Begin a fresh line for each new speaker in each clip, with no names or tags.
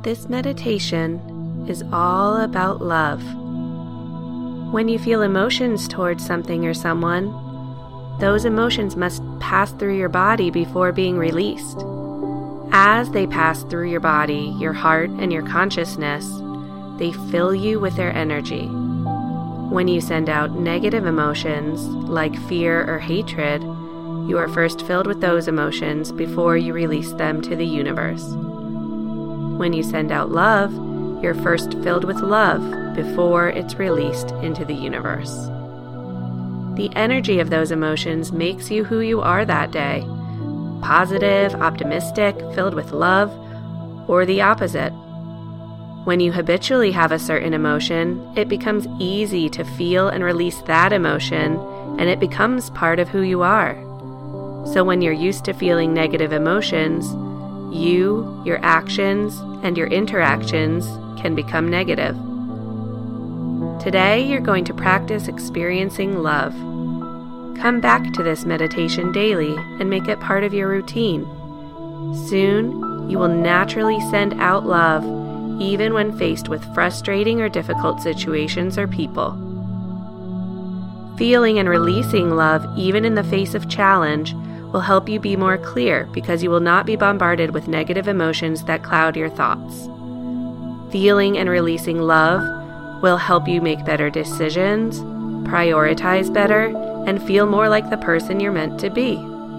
This meditation is all about love. When you feel emotions towards something or someone, those emotions must pass through your body before being released. As they pass through your body, your heart, and your consciousness, they fill you with their energy. When you send out negative emotions, like fear or hatred, you are first filled with those emotions before you release them to the universe. When you send out love, you're first filled with love before it's released into the universe. The energy of those emotions makes you who you are that day: positive, optimistic, filled with love, or the opposite. When you habitually have a certain emotion, it becomes easy to feel and release that emotion, and it becomes part of who you are. So when you're used to feeling negative emotions, you, your actions, and your interactions can become negative. Today, you're going to practice experiencing love. Come back to this meditation daily and make it part of your routine. Soon, you will naturally send out love, even when faced with frustrating or difficult situations or people. Feeling and releasing love, even in the face of challenge, will help you be more clear because you will not be bombarded with negative emotions that cloud your thoughts. Feeling and releasing love will help you make better decisions, prioritize better, and feel more like the person you're meant to be.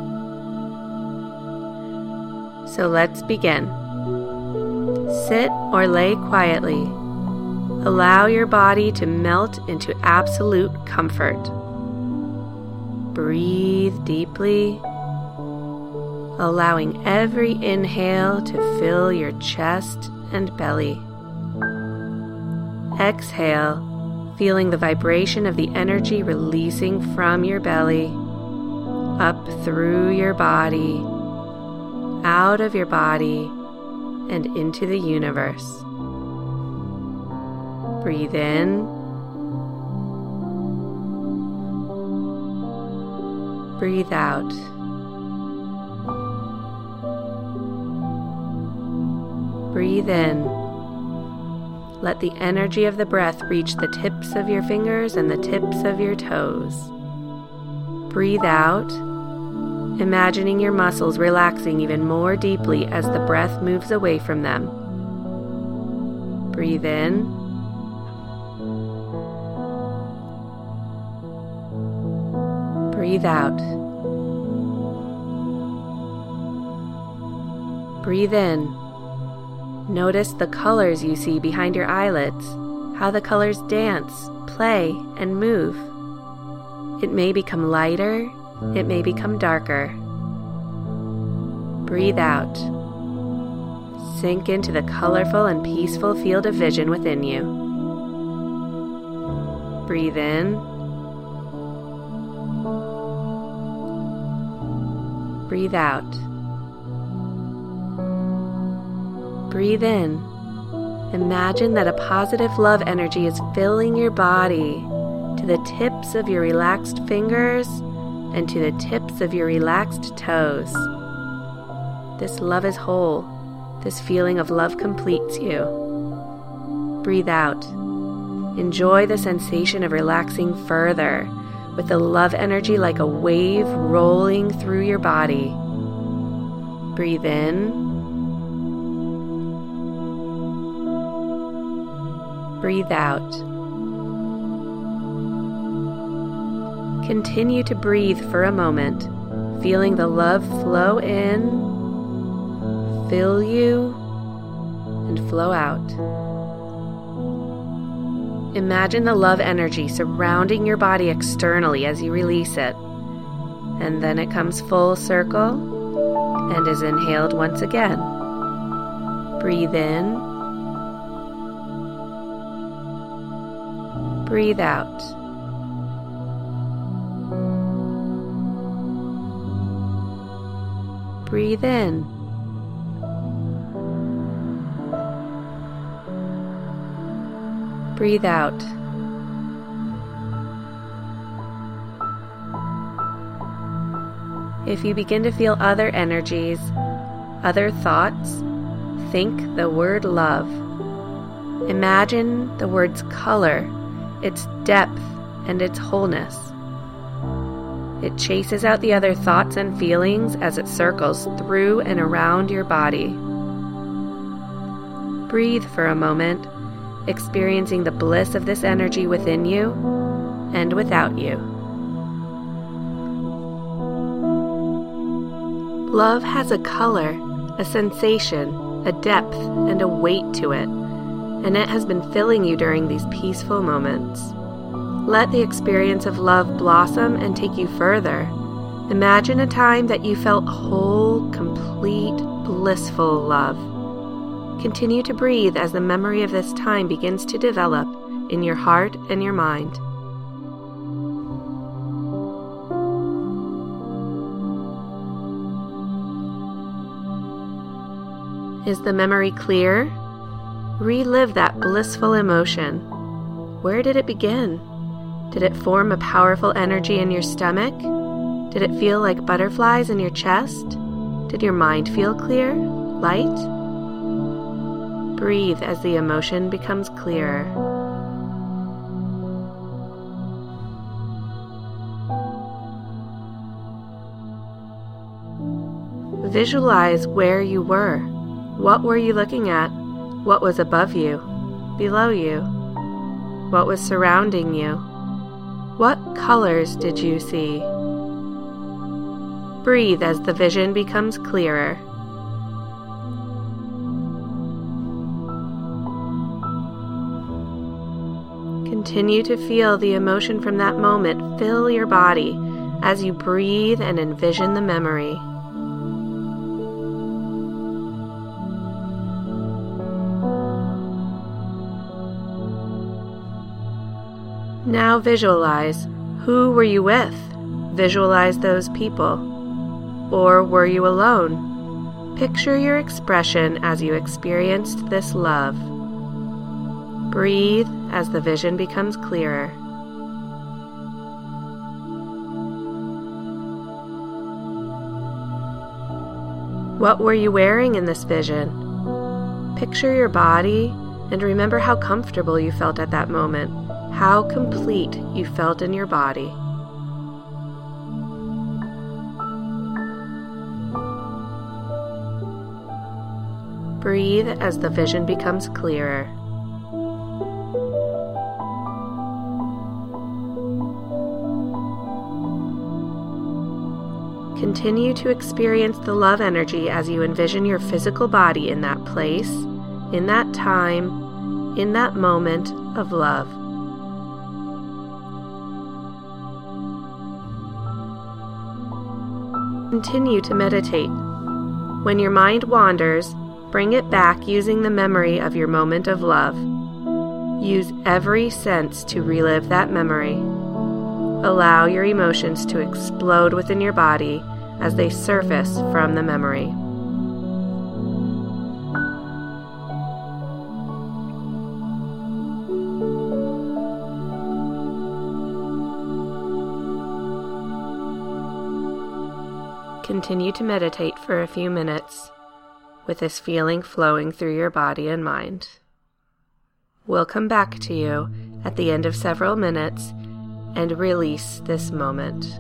So let's begin. Sit or lay quietly. Allow your body to melt into absolute comfort. Breathe deeply, allowing every inhale to fill your chest and belly. Exhale, feeling the vibration of the energy releasing from your belly, up through your body, out of your body, and into the universe. Breathe in. Breathe out. Breathe in. Let the energy of the breath reach the tips of your fingers and the tips of your toes. Breathe out, imagining your muscles relaxing even more deeply as the breath moves away from them. Breathe in. Breathe out. Breathe in. Notice the colors you see behind your eyelids, how the colors dance, play, and move. It may become lighter, it may become darker. Breathe out. Sink into the colorful and peaceful field of vision within you. Breathe in. Breathe out. Breathe in. Imagine that a positive love energy is filling your body to the tips of your relaxed fingers and to the tips of your relaxed toes. This love is whole. This feeling of love completes you. Breathe out. Enjoy the sensation of relaxing further, with the love energy like a wave rolling through your body. Breathe in. Breathe out. Continue to breathe for a moment, feeling the love flow in, fill you, and flow out. Imagine the love energy surrounding your body externally as you release it, and then it comes full circle and is inhaled once again. Breathe in. Breathe out. Breathe in. Breathe out. If you begin to feel other energies, other thoughts, think the word love. Imagine the word's color, its depth, and its wholeness. It chases out the other thoughts and feelings as it circles through and around your body. Breathe for a moment, experiencing the bliss of this energy within you and without you. Love has a color, a sensation, a depth, and a weight to it, and it has been filling you during these peaceful moments. Let the experience of love blossom and take you further. Imagine a time that you felt whole, complete, blissful love. Continue to breathe as the memory of this time begins to develop in your heart and your mind. Is the memory clear? Relive that blissful emotion. Where did it begin? Did it form a powerful energy in your stomach? Did it feel like butterflies in your chest? Did your mind feel clear, light? Breathe as the emotion becomes clearer. Visualize where you were. What were you looking at? What was above you, below you? What was surrounding you? What colors did you see? Breathe as the vision becomes clearer. Continue to feel the emotion from that moment fill your body as you breathe and envision the memory. Now visualize, who were you with? Visualize those people. Or were you alone? Picture your expression as you experienced this love. Breathe as the vision becomes clearer. What were you wearing in this vision? Picture your body and remember how comfortable you felt at that moment. How complete you felt in your body. Breathe as the vision becomes clearer. Continue to experience the love energy as you envision your physical body in that place, in that time, in that moment of love. Continue to meditate. When your mind wanders, bring it back using the memory of your moment of love. Use every sense to relive that memory. Allow your emotions to explode within your body as they surface from the memory. Continue to meditate for a few minutes with this feeling flowing through your body and mind. We'll come back to you at the end of several minutes and release this moment.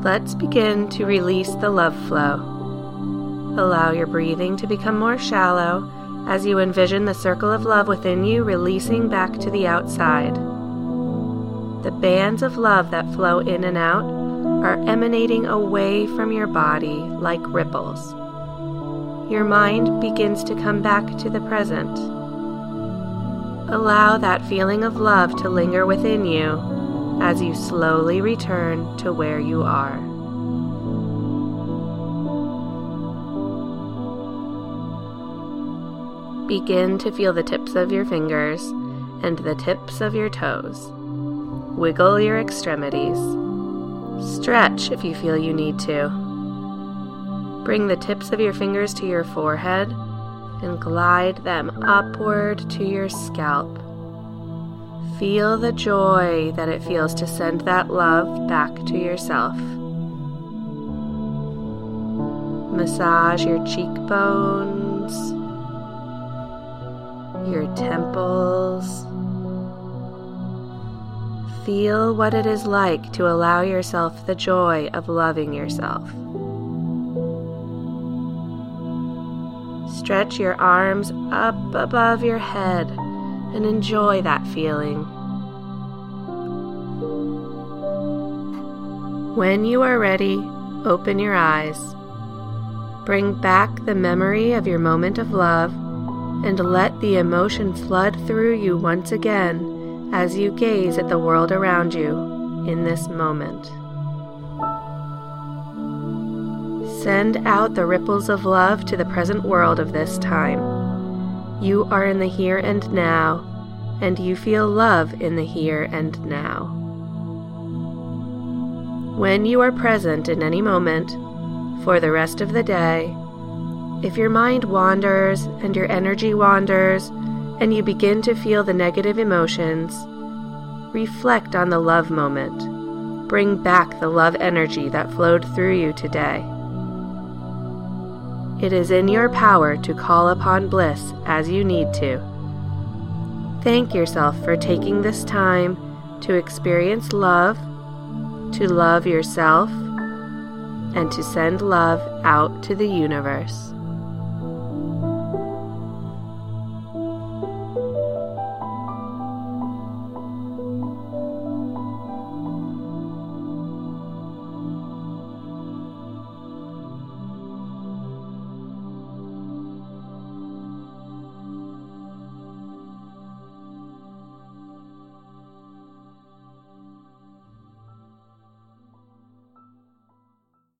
Let's begin to release the love flow. Allow your breathing to become more shallow as you envision the circle of love within you releasing back to the outside. The bands of love that flow in and out are emanating away from your body like ripples. Your mind begins to come back to the present. Allow that feeling of love to linger within you as you slowly return to where you are. Begin to feel the tips of your fingers and the tips of your toes. Wiggle your extremities. Stretch if you feel you need to. Bring the tips of your fingers to your forehead and glide them upward to your scalp. Feel the joy that it feels to send that love back to yourself. Massage your cheekbones, your temples. Feel what it is like to allow yourself the joy of loving yourself. Stretch your arms up above your head and enjoy that feeling. When you are ready, open your eyes. Bring back the memory of your moment of love and let the emotion flood through you once again as you gaze at the world around you in this moment. Send out the ripples of love to the present world of this time. You are in the here and now, and you feel love in the here and now. When you are present in any moment, for the rest of the day, if your mind wanders and your energy wanders, and you begin to feel the negative emotions, reflect on the love moment. Bring back the love energy that flowed through you today. It is in your power to call upon bliss as you need to. Thank yourself for taking this time to experience love, to love yourself, and to send love out to the universe.